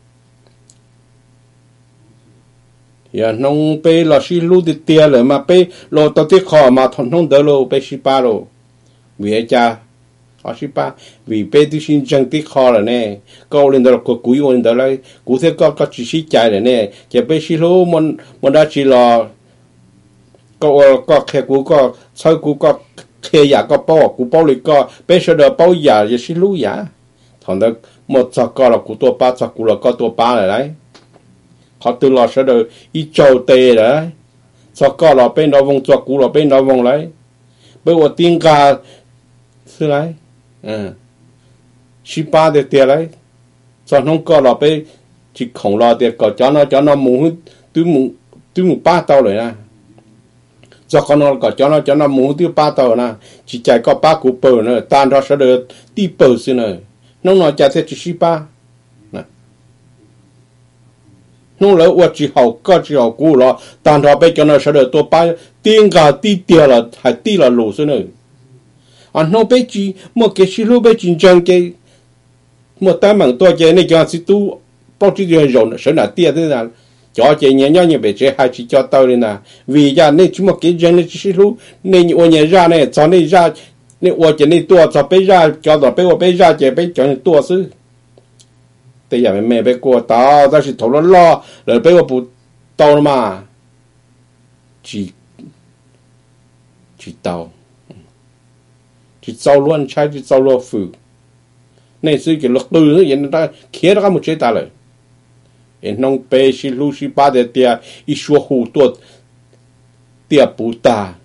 giờ nông bé là xí lú đi tia rồi mà bé lo tao tiếc khó mà thằng nông đỡ lo bé xí ba lo vì cha họ xí ba vì bé đi xin chân tí khó rồi nè câu lên đó có cúi lên đó lại cú thế có có chỉ xí chạy rồi nè chỉ bé xí lú muốn muốn đã chỉ là có có khe cú có sau cú có khe giả có bao cú bao lịch có bé sau đó bao giả thì xí lú giả thằng đó một giờ có là cú tua ba giờ cú là có tua ba rồi đấy họ từ lò sau đó ít trâu tê đấy giờ có là bên đó vòng giờ cú là bên đó vòng lấy bây giờ tiếng ca thứ đấy ừ,十八的点来，昨天过了被去空了的，搞叫那叫那木对木对木八刀了呢，昨天那搞叫那叫那木对八刀呢，只在个八股包呢，单着说的地包是呢，弄那家才只十八，那，弄了我只好个只好股了，单着被叫那说的多八，点个地跌了，还跌了路是呢。à nó bé chỉ một cái xí lú bé chỉ chẳng cái một tám bằng tôi cái này cho xí tu bao nhiêu tiền rồi nó sẽ là tiền thế nào cho cái nhà nhau như vậy chỉ hai chỉ cho tao lên nào vì giờ này chỉ một cái chuyện này xí lú này ô nhà ra này cho này ra này ô cái này tua cho bé ra cho đó bé ô bé ra cái bé cho này tua xứ bây giờ mẹ bé qua tao tao chỉ thầu nó lo rồi bé ô bù tao mà chỉ chỉ tao chỉ trâu luôn trái chỉ trâu luôn phụ này sự cái luật từ nó hiện ra kia ra một chế ta rồi hiện nông bê si lu si ba de tia ít số hủ tuột tia bù ta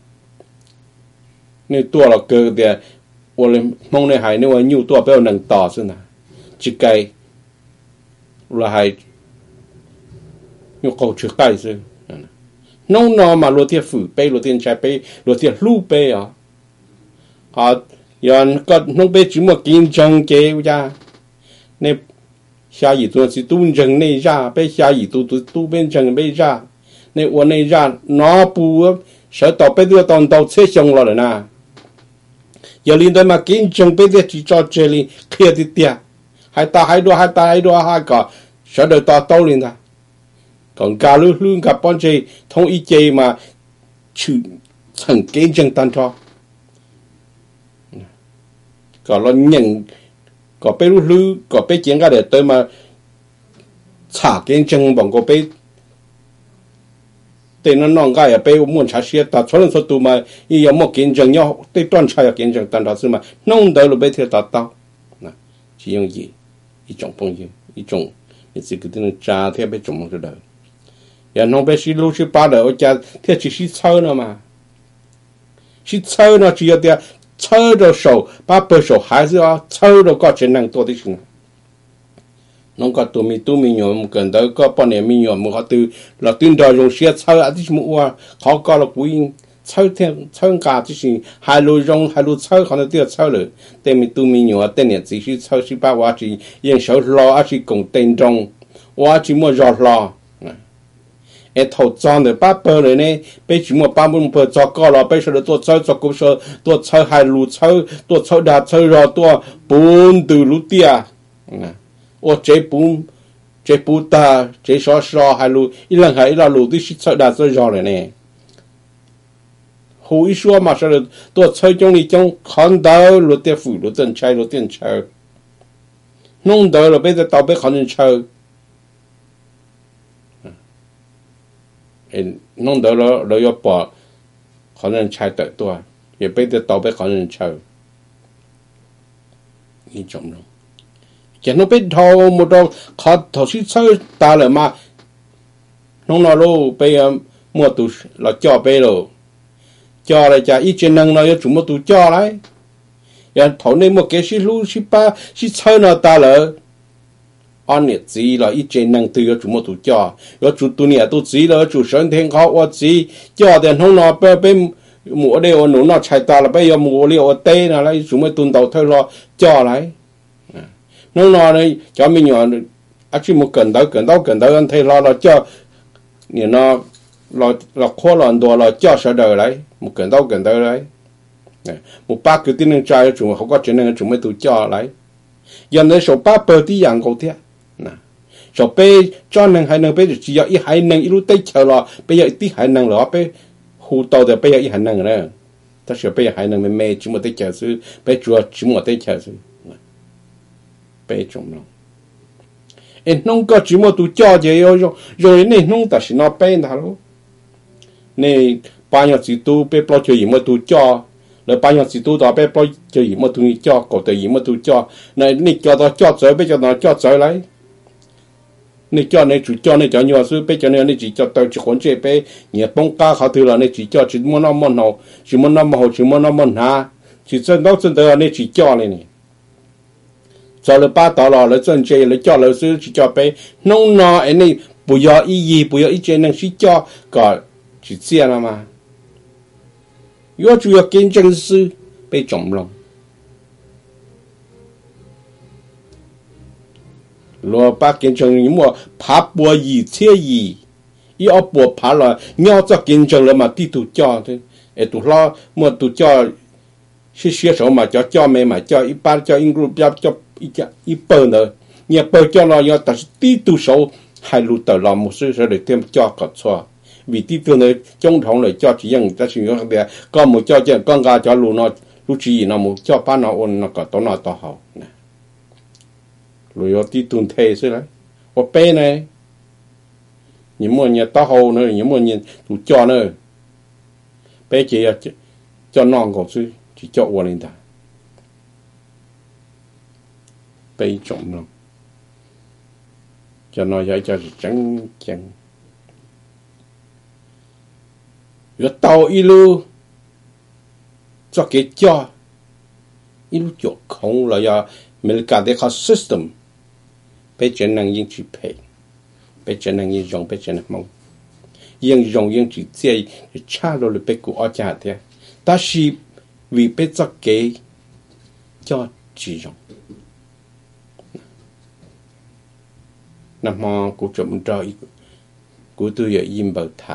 này tua là cơ de 我哋蒙你係呢個腰多比較能大先啊，設計là係要cầu trực cái chứ, nông nó mà lúa thiệt phủ bê lúa tiền trái bê lúa thiệt lú bê à, à, giờ có nông bê chỉ một kinh doanh kế ra, nên xa gì tôi chỉ tu chân này ra, bê xa gì tu tu tu bên chân bê ra, nên ở này ra nó bù sợ tao bê đưa tao tao chế xong rồi nè, giờ liên tới mà kinh doanh bê đưa chỉ cho chơi liền kia thì tiệt, hai ta hai đôi hai ta hai đôi hai cả sợ đời tao tao liền ta. Còn cả lưu lưu cả bọn chị thông ý chế mà chữ thành kinh doanh tan cho, có lo nhận có bé lưu lưu có bé chuyện cái để tới mà trả kinh doanh bằng có bé tên nó nong gai à bé muốn trả xe ta cho nên số tụ mà ý có một kiến chứng nhau tên toàn trái là kiến chứng tan đó mà nông đời là bé theo ta tao nè chỉ dùng gì一种朋友一种你自己的能扎贴被种着的，然后被是六十八的我家贴只是抽了嘛，是抽呢只要点抽着手，把把手还是要抽着个才能多的行。侬个多米多米牛，唔跟到个半年米牛，唔好对，老对到用些抽啊，啲什么话，好搞了不应。抽天抽家就是海路用海路抽，可能都要抽了。对面对面有等年只是抽是把我是用手捞，还是共电中，我是么热捞。哎，头脏的把包了呢，被什么把门包糟糕了，被说的多抽做股说多抽海路抽，多抽大抽热多半度路地啊。嗯，我这半这半大这少少海路，一两海一两路都是抽大抽热了呢。胡一说嘛，说的多抽中你中看到路点腐路点抽路点抽，弄到了被这倒被可能抽，嗯，弄到了了要把可能抽得多，也被这倒被可能抽，一种咯。见到被头冇到靠头先抽大了嘛，弄到咯被人摸到了脚背咯。cho lại cha ít trên năng nó chúng một tụ cho lại, rồi thầu này một cái xí lu xí ba xí chơi nó ta lỡ, anh nhớ gì là ít trên năng từ chúng một tụ cho, rồi chủ tụ này tụ gì là chủ sơn thiên khó hoặc gì cho đến hôm nào bé bé mua đây ở nó chạy ta là bây giờ mua liệu ở tây là lại chúng một tuần đầu thôi lo cho lại, nó nó này cho mình nhỏ, à chỉ một cần đâu cần đâu cần đâu anh thấy lo là cho, nhiều nó lo lo khó lo đồ lo cho sợ đời lại một cần đâu cần đâu đấy một ba cái tin năng trai chúng không có chuyện năng chúng mới tự cho lại giờ này số ba bờ tí dạng cầu thế nè số b cho năng hai năng b chỉ có ít hai năng ít lúc tây chờ lo bây giờ ít hai năng lo b hù tàu thì bây giờ ít hai năng nữa ta số bây giờ hai năng mê chỉ một tây chờ xứ bây giờ chỉ một tây chờ xứ bây chúng nó em không có chỉ một tự cho gì rồi rồi nên không ta chỉ nó bên thằng này bao nhiêu chỉ tu bé bao nhiêu gì mà tu cho, rồi bao nhiêu chỉ tu đó bé bao nhiêu gì mà tu cho, cổ tự gì mà tu cho, này này cho đó cho giới bé cho nó cho giới lấy, này cho này chủ cho này cho nhiều số bé cho này này chỉ cho tao chỉ quan chế bé, nhiều bông cá họ từ là này chỉ cho chỉ muốn nó muốn nào, chỉ muốn nó muốn chỉ muốn nó muốn ha, chỉ chân đó chân đó này chỉ cho này này, cho là ba tao là là chân chế là cho là số chỉ cho bé, nông nó anh này不要意义不要一件能去叫搞。是这样了吗？要主要跟正是被中了，罗巴跟正你莫爬波一切一，要波爬了，要做跟正了嘛，地图叫的，哎，都老莫都叫是学手嘛，叫叫妹嘛，叫一般叫英国叫叫一家一般的，你波叫了要但是地图手还录到了，没事说的点叫搞错。vì tí tương này trong thống này cho chỉ những ta sử dụng cái có một cho chuyện con gà cho lù nó lù chỉ nó một cho ba nó ôn nó cả tổ nó to hậu nè lùi ở tí tương thế xí đấy ở bên này những món nhà to hậu nữa những món nhà tụ cho nữa bé chỉ cho non cổ xí chỉ cho uống lên ta bé trọng lắm cho nó dạy cho trắng trắng cái tàu ilu cho cái cho ilu cho không là do mình cả cái system bây giờ năng những chỉ pay bây giờ năng những dùng bây giờ năng mong những dùng những chỉ chơi cha rồi bây giờ ở nhà thế ta chỉ vì bây giờ cái cho chỉ dùng nằm mò của chúng ta của tôi ở im bờ thả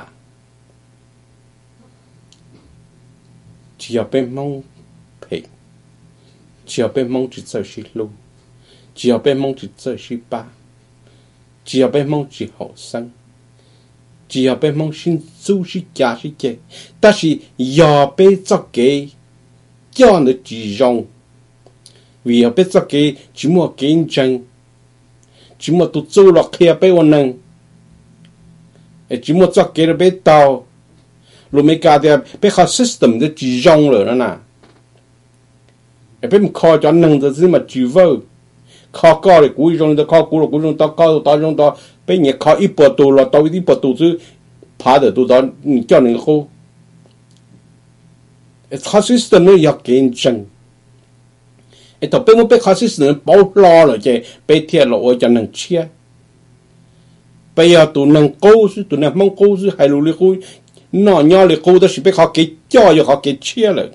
chỉ ở bên mong phải chỉ ở bên mong chỉ chơi xí lu chỉ ở bên mong chỉ chơi xí ba chỉ ở bên mong chỉ hậu sinh chỉ ở bên mong xin du xí cha xí chè ta chỉ ở bên cho cái cho nó chỉ dùng vì ở bên cho cái chỉ mua kinh doanh chỉ mua tụ châu lọc kia bên ôn năng 诶，只么做给了被刀，路没搞的被靠 system 的集中了呐，诶，被靠着弄的是么聚合，靠高的古种的靠古了古种到高到种到被你靠一百多了，到一百多就爬的都到你叫那个好，诶，靠 system 呢要竞争。诶，到被我被靠 system 包拉了，这被贴了我就能切。bây giờ tụi nâng câu chứ tụi nâng mong câu chứ hay lù lì câu nó nhỏ lì câu đó chỉ biết họ cái cho cho họ cái chia rồi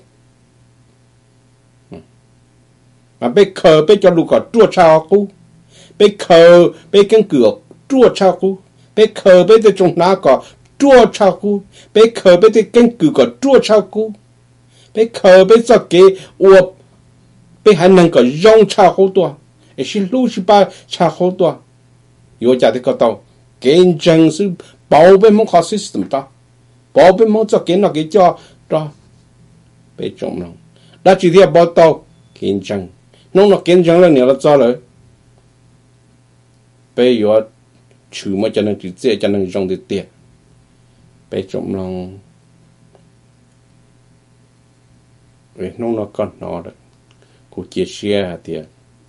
mà bây khờ bây cho lù cả chua chao câu bây khờ bây cái cửa chua chao câu bây khờ bây cái trong ná cả chua chao câu bây khờ bây cái cái cửa cả chua chao câu bây khờ bây giờ cái uo bây hay nâng cả rong chao câu tua ấy xin lù chỉ ba chao câu tua yêu cha thì có tao竞争是保卫某个 system 的，保卫某做给那个叫的被中了，那今天报道竞争，弄了竞争了你了咋了？被有出么才能直接才能用的点，被中了，哎，弄了干哪的，估计些的，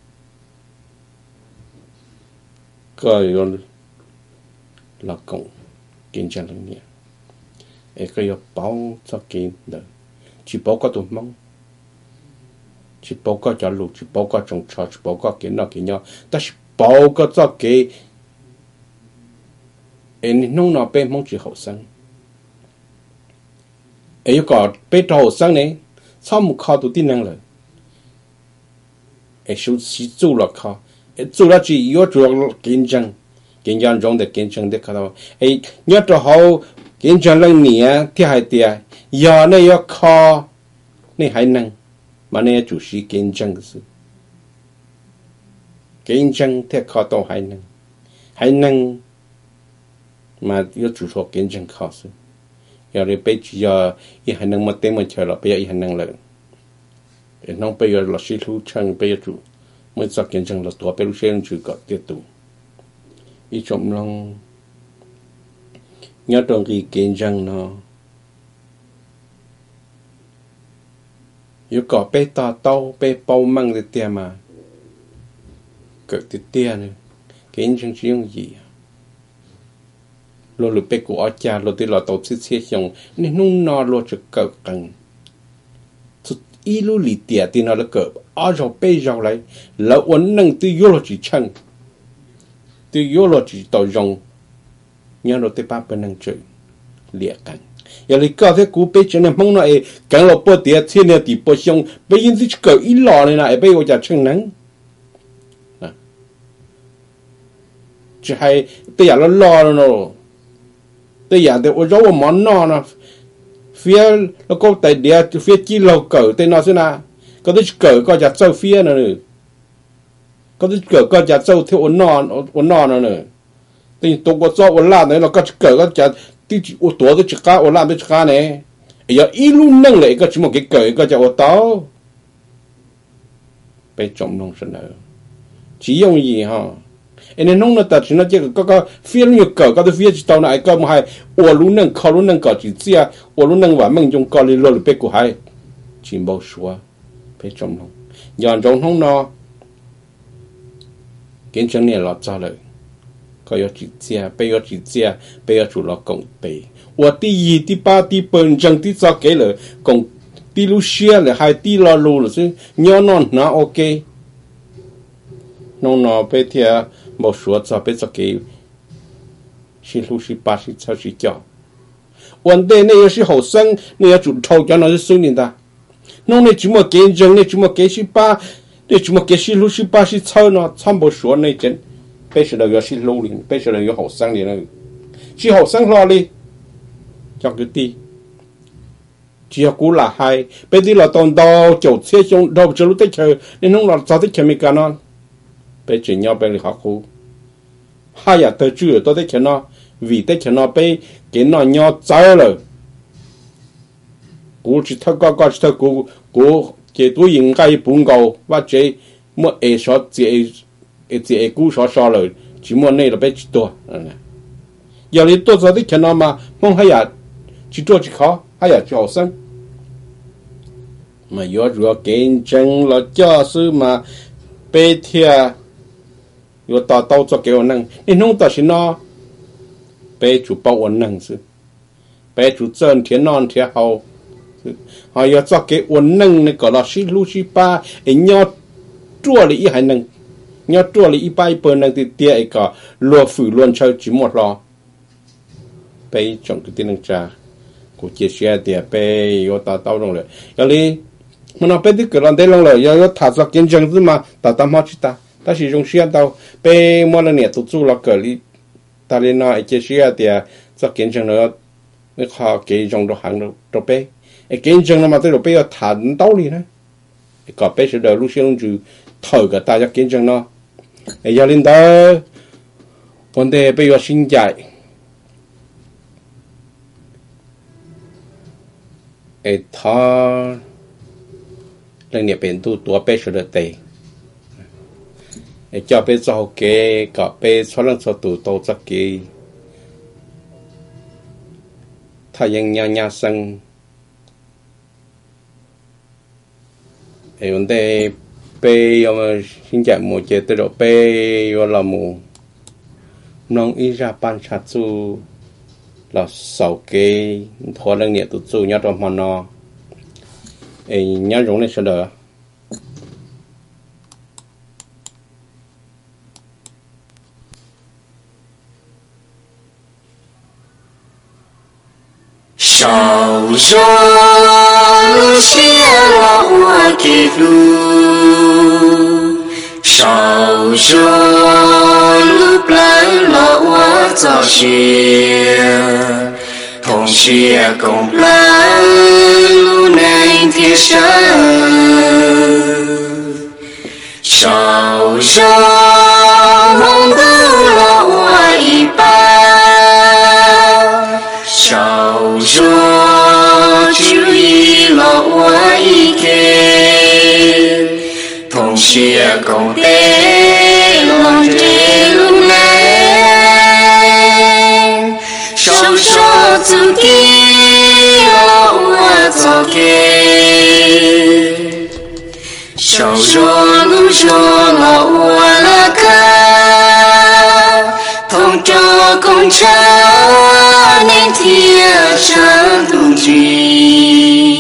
个有。là cộng kinh doanh lớn nhẹ, ấy cái yêu bảo cho kinh đời, chỉ bảo có tụi mong, chỉ bảo có cho lục, chỉ bảo có trồng trọt, chỉ bảo có kiến nào kiến nhau, ta chỉ bảo có cho cái, ấy nông nào bên mong chỉ hậu sinh, ấy có bên hậu sinh này, sao một khó tụi tin năng rồi, ấy số chỉ做了khó, ấy做了只有做kinh doanh kinh doanh trong de kinh doanh de cái đó, ấy nhớ cho họ kinh doanh lần này thì hay tiệt, giờ này giờ khó, này hay năng, mà này chủ sĩ kinh doanh cái gì, kinh doanh thì khó đâu hay năng, hay năng, mà giờ chủ số kinh doanh khó gì, giờ này bây giờ ít hay năng mà tên mình chờ là bây giờ ít hay năng rồi, nó bây giờ là sĩ lưu chân bây giờ chủ, mới cho kinh doanh là tuổi bây giờ sẽ chủ có tiếp tục. Ý trong lòng nhớ trong cái kinh doanh nó yếu có bê ta tao bê bao măng để tiền mà cỡ tiền tiền này kinh doanh chỉ dùng gì lo được bê của cha lo thì lo tàu xí xí xong nên nung nó lo cho cỡ cần ý lu lì tiền thì nó là cỡ ở trong bê trong lại là ổn năng từ yếu lo chỉ chân từ yếu lo chỉ tàu rong nhớ lo tới ba bên năng chơi liệt cảnh giờ lấy cái thế cú bê cho nên mong nói cảnh lo bớt tiền thiên này thì bớt xong bây giờ thì cỡ ít lo này này bây giờ chân nắng chỉ hay bây giờ nó lo rồi bây giờ thì ở chỗ món nó nó phía nó có tại địa phía chi lâu cỡ tên nó thế nào có tới cỡ có chặt sâu phía nữa có tới cỡ có chặt sâu theo ổn nọ ổn nọ nữa thì tôi có cho ổn làm này nó có cỡ có chặt tí ổn tuổi tôi chỉ cá ổn làm tôi chỉ cá này giờ ít luôn nâng lại có chỉ một cái cỡ có chặt ổn táo被中弄是哪只用意哈nên nông nó ta chỉ nó chỉ có có phía nhiều cỡ có cái phía chỉ tao này có một hai ô lú nâng khó lú nâng cỡ chỉ chia ô lú nâng và mình dùng cỡ đi lôi bị của hai chỉ bao số bị trong nông giờ trong nông nó kiến chân này là cho lời có yếu chỉ chia bây giờ chỉ chia bây giờ chủ là cộng bề và tí tí ba tí bốn chân tí cho cái lời cộng tí lú xia là hai tí lo lú là chứ nhớ non nó ok nông nó bây giờ một số cho bây giờ cái xin lỗi xin ba xin chào xin chào vấn đề này là học sinh này chủ thầu cho nó là số年的弄呢只么竞争呢只么给是把呢只么给是六十八是超呢差不多那阵被是那个是老龄被是那个学生的那是学生哪里叫个地只要古拉海被地了当到九车上到这路的车你弄了早的前面干了被真要被你好苦hai giờ tới trưa tôi thấy nó vì thấy nó被cái nó nhỏ trái rồi cú chỉ thắc có có chỉ thắc cú cú cái tôi应该不够或者么诶说这诶这诶cú说说了只么那了被多嗯 giờ lý tôi giờ thì cái nó mà mong hay à chỉ cho chỉ khó hay à cho sinh mà do rùa kiến chân là cho sư mà bê thia do tao tao cho cái năng nên không tao xin nó bê chủ bảo ổn năng sư bê chủ chân thiên non thiên hậu họ do cho cái ổn năng này có là xí lu xí ba ấy nhau chua lý hay năng nhau chua lý ba bữa năng thì tia ấy cả lúa phử luôn chơi chỉ một lò bê trong cái tiền năng trà của chia sẻ thì bê do tao tao trong rồi giờ đi mà nó bê thì cái lần đấy long rồi do thả ra kiến chân chứ mà tao tao mất ta ta sử dụng xe tao bê mua là nhẹ tụt chú là cái đi ta lên nó chia sẻ thì ra kiến chân nữa mới khó cái trong đó hàng đó bê kiến chân nó mà tới đó bê là thả đau đi nữa có bê sẽ đợi lúc xem chú thở cái ta ra kiến chân nó giờ lên đó vấn đề bê vào sinh chạy ấy thọ lần này bên tu tua bê sửa tệ ấy cho bê cho cái có bê cho lần cho tu tu cho cái thay những nhà nhà sinh ấy vấn đề bê mà sinh chạy một chế tự độ bê và là một nông ý ra ban sát su là sáu cái thua lần này tụt su nhau trong mòn nó ấy nhau giống này sẽ đỡ sao gió xia la hoa kỳ lu sao gió lúc lại la hoa cho xia thông xia cùng lại lu này thiên sơn sao gió mong tu la hoa y ba sao gió chịu y la hoa y kê thông xia cùng tế lòng trẻ lúc này sao gió tự kê la hoa cho kê sao gió lúc gió la hoa la ca thông cho con cha nên thiên sáng tung chi